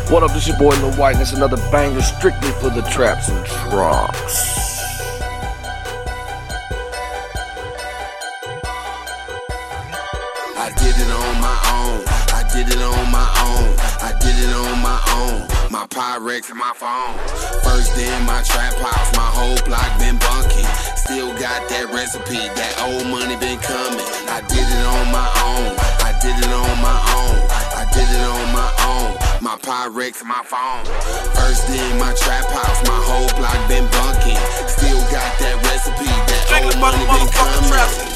What up, this your boy Lil White, and it's another banger strictly for the traps and trunks. I did it on my own, I did it on my own, I did it on my own. My Pyrex and my phone. First day in my trap house, my whole block been bunking. Still got that recipe, that old money been coming. I did it on my own, I did it on my own, I did it on my own. My Pyrex and my phone. First day in my trap house, my whole block been bunking. Still got that recipe, that old money been coming.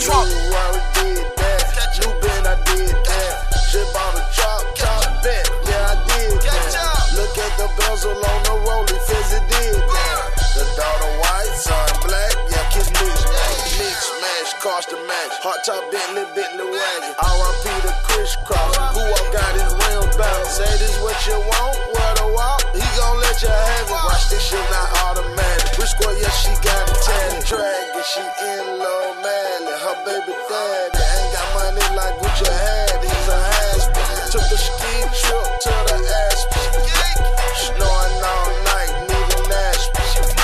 You been, I did that. Shit bought a chop, bet. Yeah, I did that. Look at the bezel on the rollie, Fizzy did that. The daughter white, son black, yeah, kiss mix smash, cost to match. Hot top Bentley wagon. R.I.P. the crisscross. Who all got his rims back? Say this what you want, what a walk. He gon' let you have it. Watch this shit not automatic. Rich squad, yeah, she got it tatted. Dragon, she in low Mally. Her baby daddy ain't got money like what you had. He's a has-been. Took the ski trip to the Aspen. Snoring all night, need an Aspen.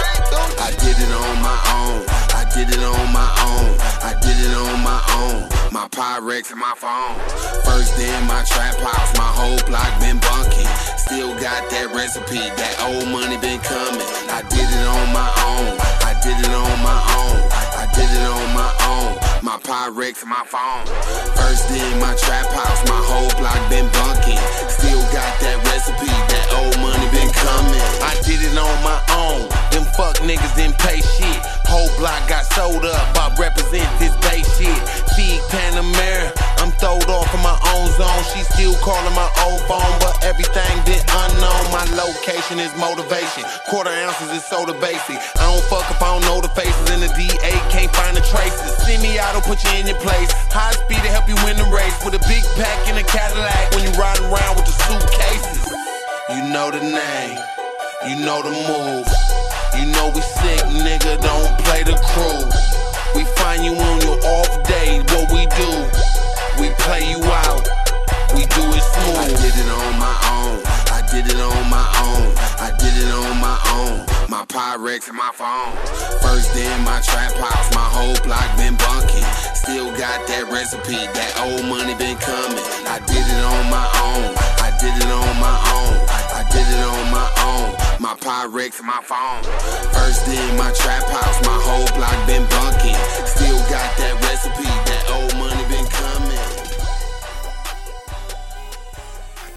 I did it on my own, I did it on my own, I did it on my own. My Pyrex and my phone. First day in my trap house, my whole block been bunking. Still got that recipe, that old money been coming. I did it on my own, I did it on my own, I did it on my own. My Pyrex and my phone. First day in my trap house, my whole block been bunking. Still got that recipe, that old money been coming. I did it on my own, them fuck niggas didn't pay shit. Whole block got sold up, I represent this base shit. Feed Panamera, I'm throwed off in my own zone. She still calling my old phone, but everything been unknown. My location is motivation, quarter ounces is soda basic. I don't fuck if I don't know the faces, and the DA can't find the traces. Send me out, I'll put you in your place. High speed to help you win the race, with a big pack in a Cadillac when you riding around with the suitcases. You know the name, you know the move. You know we sick, nigga, don't play the crew. We find you on your off day, what we do, we play you out, we do it smooth. I did it on my own, I did it on my own, I did it on my own. My Pyrex and my phone. First day in my trap house, my whole block been bunking. Still got that recipe, that old money been coming. I did it on my own, I did it on my own, I did it on my own. My Pyrex and my phone. First day in my trap house, my whole block been bunking. Still got that recipe, that old money been coming.